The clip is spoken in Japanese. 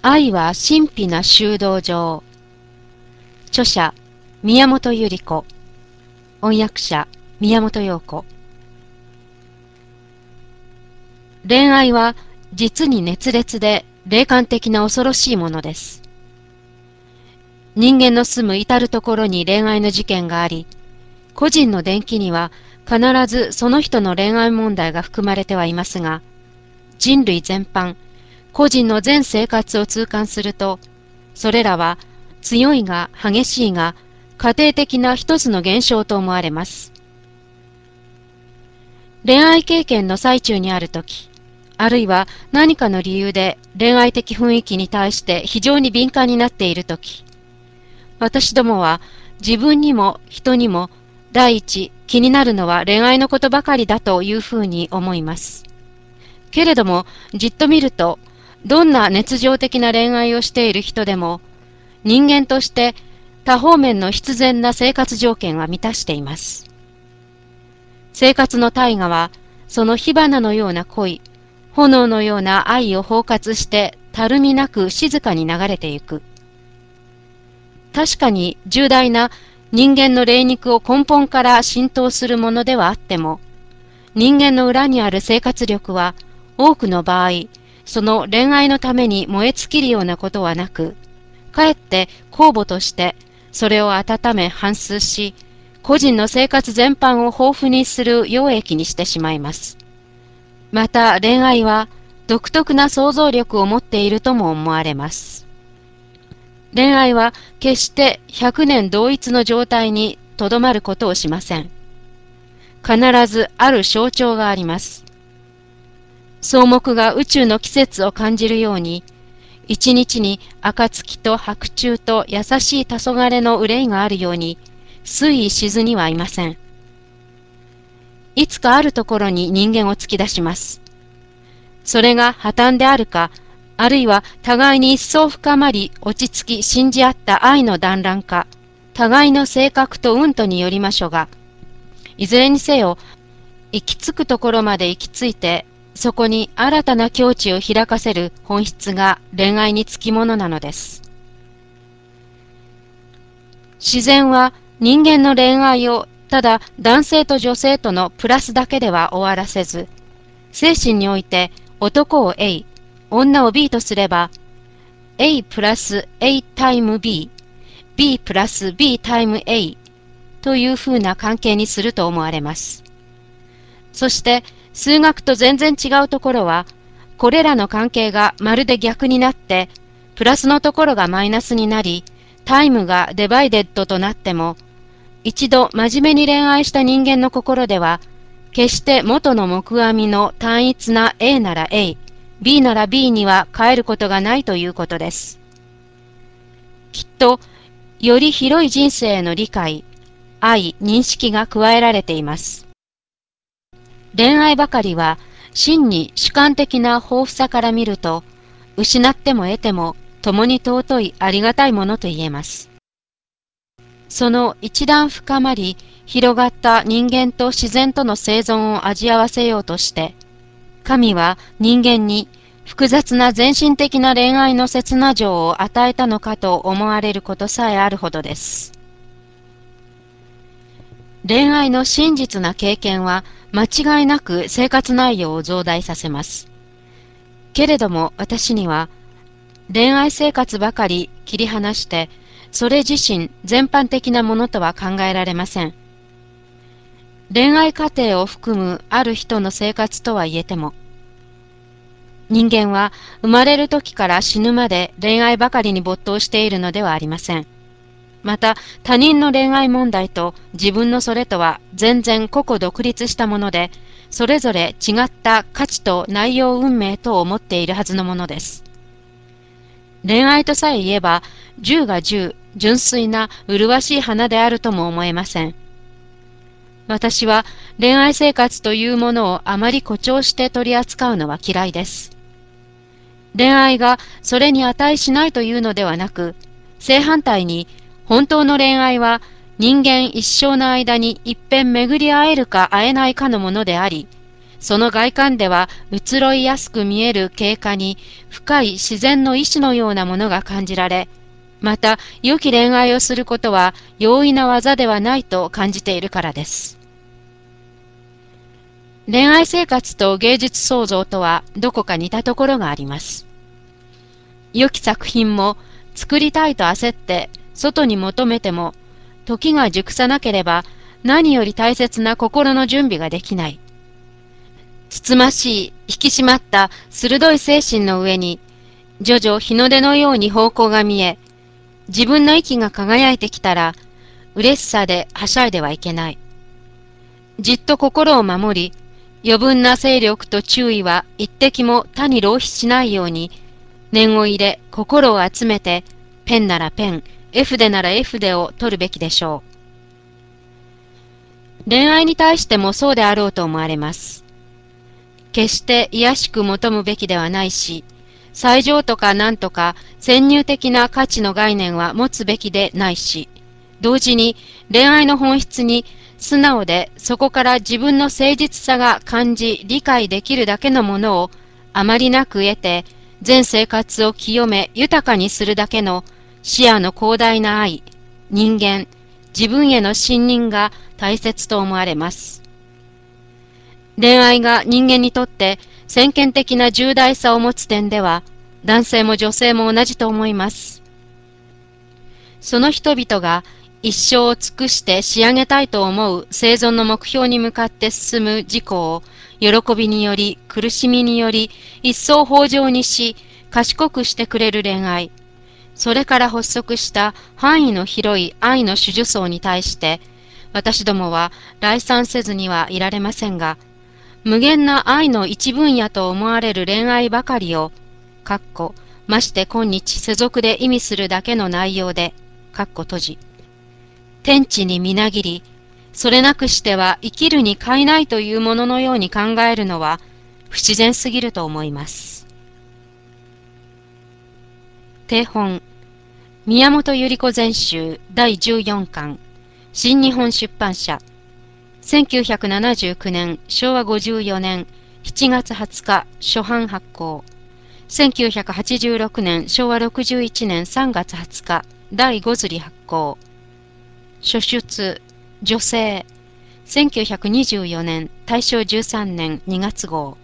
愛は神秘な修道場。著者宮本百合子。翻訳者宮本陽子。恋愛は実に熱烈で霊感的な恐ろしいものです。人間の住む至るところに恋愛の事件があり、個人の伝記には必ずその人の恋愛問題が含まれてはいますが、人類全般、個人の全生活を痛感すると、それらは強いが激しいが家庭的な一つの現象と思われます。恋愛経験の最中にあるとき、あるいは何かの理由で恋愛的雰囲気に対して非常に敏感になっているとき、私どもは自分にも人にも第一気になるのは恋愛のことばかりだというふうに思います。けれどもじっと見ると、どんな熱情的な恋愛をしている人でも人間として多方面の必然な生活条件は満たしています。生活の大河はその火花のような恋、炎のような愛を包括してたるみなく静かに流れてゆく。確かに重大な人間の霊肉を根本から浸透するものではあっても、人間の裏にある生活力は多くの場合、その恋愛のために燃え尽きるようなことはなく、かえって酵母としてそれを温め反芻し、個人の生活全般を豊富にする溶液にしてしまいます。また恋愛は独特な想像力を持っているとも思われます。恋愛は決して100年同一の状態にとどまることをしません。必ずある象徴があります。草木が宇宙の季節を感じるように、一日に暁と白昼と優しい黄昏の憂いがあるように、水しずにはいません。いつかあるところに人間を突き出します。それが破綻であるか、あるいは互いに一層深まり落ち着き信じ合った愛の団らんか、互いの性格と運とによりましょうが、いずれにせよ行き着くところまで行き着いて、そこに新たな境地を開かせる本質が恋愛につきものなのです。自然は人間の恋愛をただ男性と女性とのプラスだけでは終わらせず、精神において男を A、女を B とすれば、A プラス A タイム B、B プラス B タイム A というふうな関係にすると思われます。そして数学と全然違うところは、これらの関係がまるで逆になって、プラスのところがマイナスになり、タイムがデバイデッドとなっても、一度真面目に恋愛した人間の心では、決して元の木阿弥の単一な A なら A、B なら B には変えることがないということです。きっと、より広い人生への理解、愛、認識が加えられています。恋愛ばかりは真に主観的な豊富さから見ると、失っても得ても共に尊いありがたいものと言えます。その一段深まり広がった人間と自然との生存を味合わせようとして、神は人間に複雑な全身的な恋愛の刹那情を与えたのかと思われることさえあるほどです。恋愛の真実な経験は間違いなく生活内容を増大させます。けれども私には恋愛生活ばかり切り離してそれ自身全般的なものとは考えられません。恋愛過程を含むある人の生活とは言えても、人間は生まれる時から死ぬまで恋愛ばかりに没頭しているのではありません。また他人の恋愛問題と自分のそれとは全然個々独立したもので、それぞれ違った価値と内容運命とを持っているはずのものです。恋愛とさえ言えば10が10、純粋な麗しい花であるとも思えません。私は恋愛生活というものをあまり誇張して取り扱うのは嫌いです。恋愛がそれに値しないというのではなく、正反対に本当の恋愛は人間一生の間に一遍巡り会えるか会えないかのものであり、 その外観では移ろいやすく見える経過に深い自然の意志のようなものが感じられ、また良き恋愛をすることは容易な技ではないと感じているからです。恋愛生活と芸術創造とはどこか似たところがあります。良き作品も作りたいと焦って外に求めても、時が熟さなければ何より大切な心の準備ができない。つつましい、引き締まった鋭い精神の上に、徐々日の出のように方向が見え、自分の息が輝いてきたら、嬉しさではしゃいではいけない。じっと心を守り、余分な勢力と注意は一滴も他に浪費しないように、念を入れ心を集めて、ペンならペン、絵筆なら絵筆を取るべきでしょう。恋愛に対してもそうであろうと思われます。決して卑しく求むべきではないし、最上とか何とか先入的な価値の概念は持つべきでないし、同時に恋愛の本質に素直でそこから自分の誠実さが感じ理解できるだけのものをあまりなく得て、全生活を清め豊かにするだけの視野の広大な愛、人間、自分への信任が大切と思われます。恋愛が人間にとって先見的な重大さを持つ点では、男性も女性も同じと思います。その人々が一生を尽くして仕上げたいと思う生存の目標に向かって進む自己を、喜びにより苦しみにより一層豊穣にし、賢くしてくれる恋愛、それから発足した範囲の広い愛の種々層に対して、私どもは来賛せずにはいられませんが、無限な愛の一分野と思われる恋愛ばかりを、まして今日世俗で意味するだけの内容で、閉じ、天地にみなぎり、それなくしては生きるに堪えないというもののように考えるのは不自然すぎると思います。定本、宮本百合子全集第14巻、新日本出版社、1979年昭和54年7月20日初版発行、1986年昭和61年3月20日第5釣り発行、初出、女性、1924年大正13年2月号。